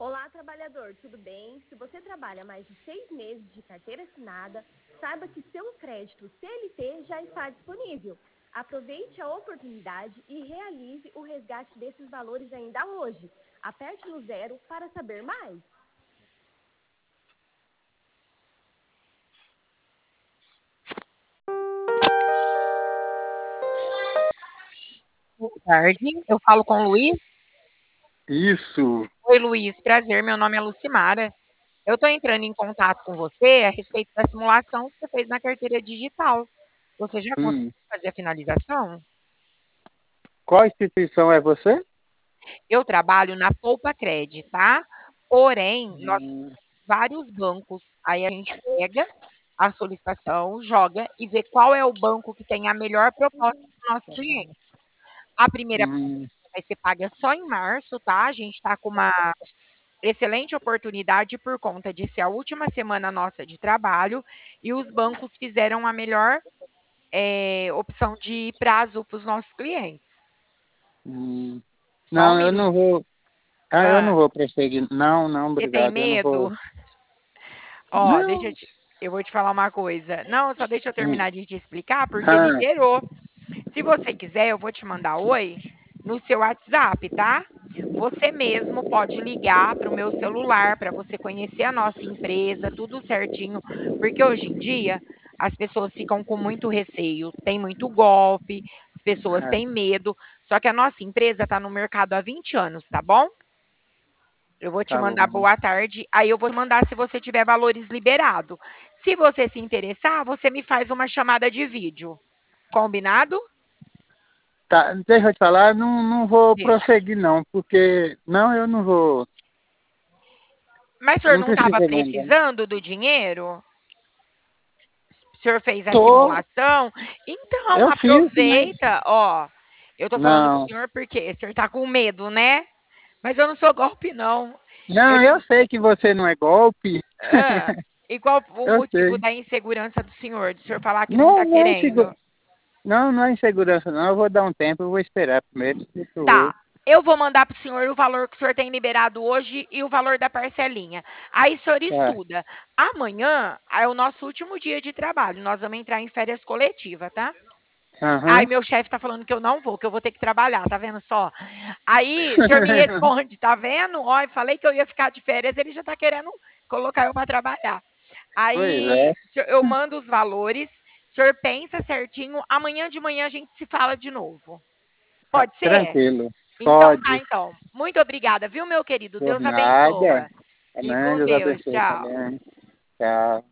Olá, trabalhador, tudo bem? Se você trabalha mais de 6 meses de carteira assinada, saiba que seu crédito CLT já está disponível. Aproveite a oportunidade e realize o resgate desses valores ainda hoje. Aperte no zero para saber mais. Boa tarde, eu falo com o Luiz. Isso. Oi, Luiz, prazer, meu nome é Lucimara. Eu estou entrando em contato com você a respeito da simulação que você fez na carteira digital. Você já conseguiu Hum. fazer a finalização? Qual instituição é você? Eu trabalho na Poupa Cred, tá? Porém, nós temos Hum. vários bancos. Aí a gente pega a solicitação, joga e vê qual é o banco que tem a melhor proposta para o nosso cliente. A primeira Hum. vai ser paga só em março, tá? A gente está com uma excelente oportunidade por conta de ser a última semana nossa de trabalho e os bancos fizeram a melhor opção de prazo para os nossos clientes. Hum. Só um Não, eu minuto. não vou. Ah, eu Ah, não vou prosseguir. Não, não, você tem obrigado. Eu não medo? vou. Ó, Não. eu vou te falar uma coisa. Não, só deixa eu Hum. terminar de te explicar, porque Ah, liberou. Se você quiser, eu vou te mandar oi no seu WhatsApp, tá? Você mesmo pode ligar para o meu celular para você conhecer a nossa empresa, tudo certinho, porque hoje em dia as pessoas ficam com muito receio, tem muito golpe, as pessoas ah, têm medo, só que a nossa empresa está no mercado há 20 anos, tá bom? Eu vou te tá mandar bom. boa tarde, aí eu vou te mandar se você tiver valores liberado. Se você se interessar, você me faz uma chamada de vídeo. Combinado? Tá, deixa eu te falar, não, não vou prosseguir não, porque não, eu não vou. Mas o senhor Não não estava precisa não. Não. precisando do dinheiro? O senhor fez a Tô, simulação? Então, eu fiz, mas aproveita, ó. Eu tô falando com o não. senhor porque o senhor tá com medo, né? Mas eu não sou golpe, não. Eu Não, eu te... sei que você não é golpe. Ah, e qual o Eu motivo sei. da insegurança do senhor? Do senhor falar que não Não, tá não é querendo? Não, não é insegurança, não. Eu vou dar um tempo, eu vou esperar primeiro, deixa eu ver. Tá. Eu vou mandar para o senhor o valor que o senhor tem liberado hoje e o valor da parcelinha. Aí o senhor Tá. estuda. Amanhã é o nosso último dia de trabalho. Nós vamos entrar em férias coletivas, tá? Ai, Aham. meu chefe tá falando que eu não vou, que eu vou ter que trabalhar, tá vendo só? Aí, o senhor me responde, tá vendo? Ó, eu falei que eu ia ficar de férias, ele já tá querendo colocar eu para trabalhar. Pois Aí, é. eu mando os valores, o senhor pensa certinho, amanhã de manhã a gente se fala de novo. Tá Pode ser? tranquilo. Então tá, Pode. então. Muito obrigada, viu, meu querido? Por Deus nada. abençoa. Fique Amém. com Deus Deus. abençoe Tchau. também. Tchau.